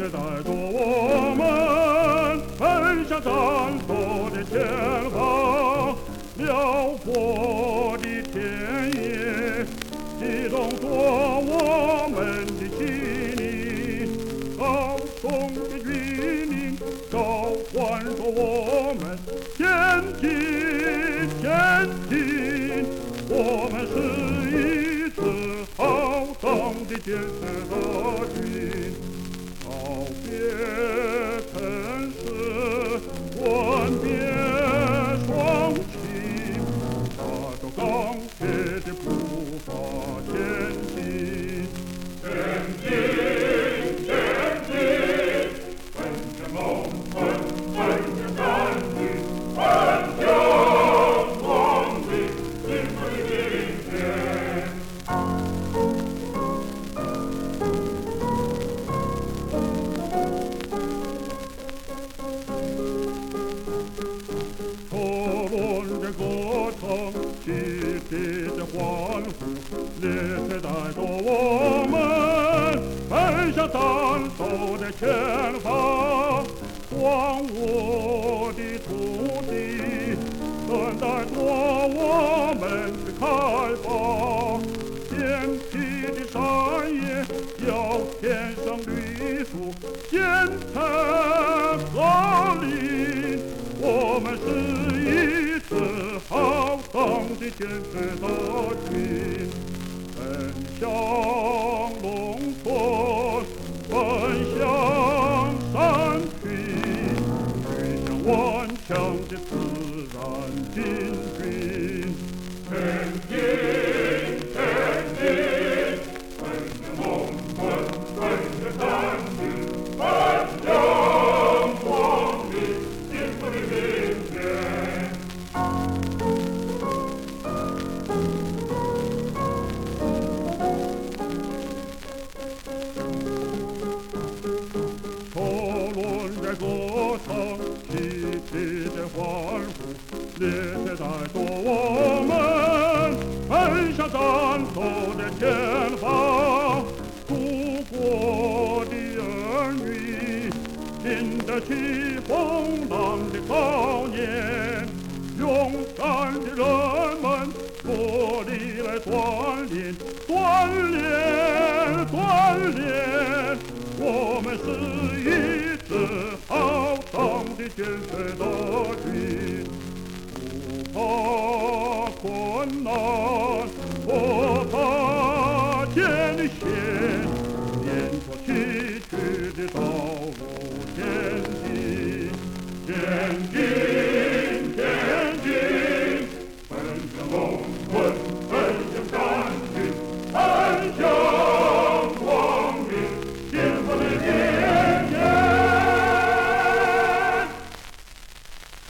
列带着我们奔向战斗的前方，辽阔的田野激动着我们的心灵，高耸的云林召唤着我们前进，前进。我们是一支浩荡的建设军，告别城市，吻别双亲，踏着钢铁的步伐前进，前进，前进，奔着梦，奔着战役，奔向光明，幸福的明天。车轮的歌唱，集体的欢呼，列车带着我们奔向战斗的前方。荒芜的土地等待着我们去开发，偏僻的山野要添上绿树，建成森林。我们是一支浩荡的建设军，奔向农村，奔向山区，去向顽强的自然进军。前进，前进，奔着梦，奔着战役，奔向光明，幸福的明天。车轮在歌唱，集体的欢呼，列车带着我们奔向战斗的前方。祖国的儿女经得起风浪的考验，勇敢的人们努力来锻炼，锻炼，锻炼。我们是一支浩荡的建设军，不怕困难，不怕艰险，沿着崎岖的道